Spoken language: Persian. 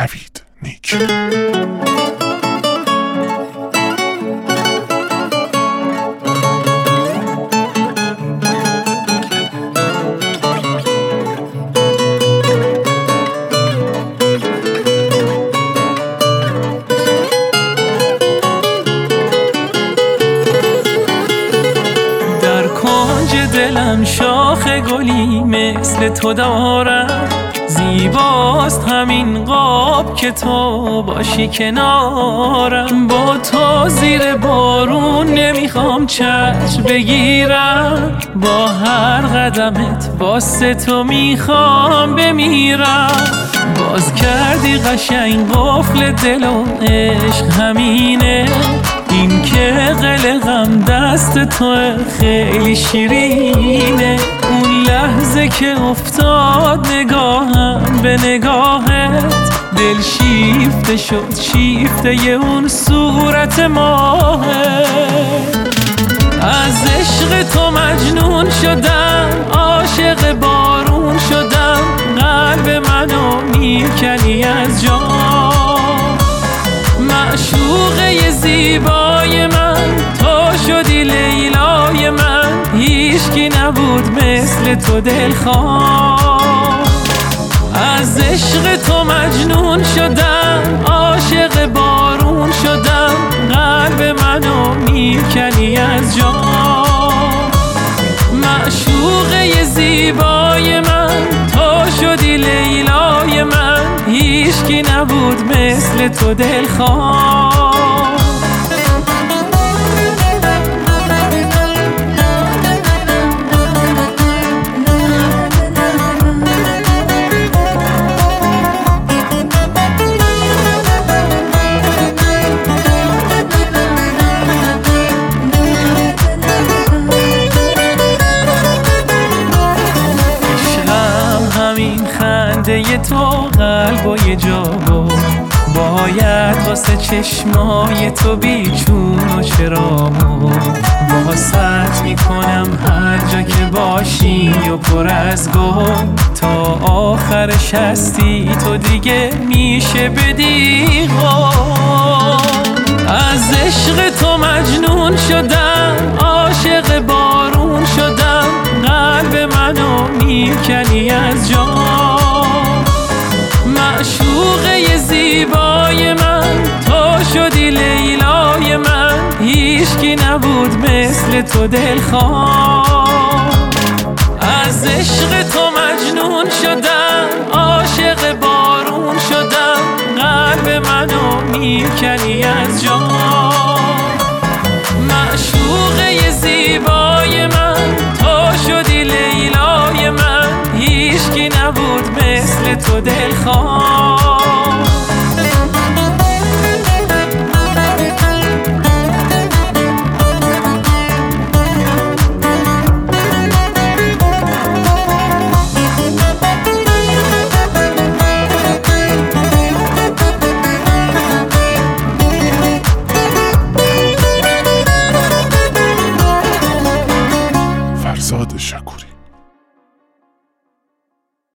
نوید نیک. دلم شاخ گلی مثل تو دارم، زیباست همین قاب که تو باشی کنارم. با تو زیر بارون نمیخوام چتر بگیرم، با هر قدمت واسه تو میخوام بمیرم. باز کردی قشنگ قفل دل و عشق همینه، این که قلقم دست تو خیلی شیرینه. اون لحظه که افتاد نگاهم به نگاهت، دل شیفته شد شیفته اون صورت ماهت. از عشق تو مجنون شدم، عاشق بارون شدم، قلب منو میکنی از جا. معشوقه زیبای من تو شدی لیلای من، هیچکی نبود مثل تو دلخواه. از عشق تو مجنون شدم، عاشق بارون شدم، قلب منو میکنی از جا. معشوقه زیبای من تو شدی لیلای من، هیچکی نبود مثل تو دلخواه. خنده تو قلب و یه جا بود، باید واسه چشمای تو بیچون و چرامو. واسط میکنم هر جا که باشی و پر از گل، تا آخرش هستی تو دیگه میشه بدی قول. از عشق تو مجنون شدم، عاشق بارون شدم، قلب منو میکنی از جا. معشوقه زیبای من تو شدی لیلای من، هیچکی نبود مثل تو دلخواه. از عشق تو مجنون شدم، عاشق بارون شدم، قلب منو میکنی از جا. معشوقه زیبای من تو شدی لیلای من، هیچکی نبود مثل تو دلخواه.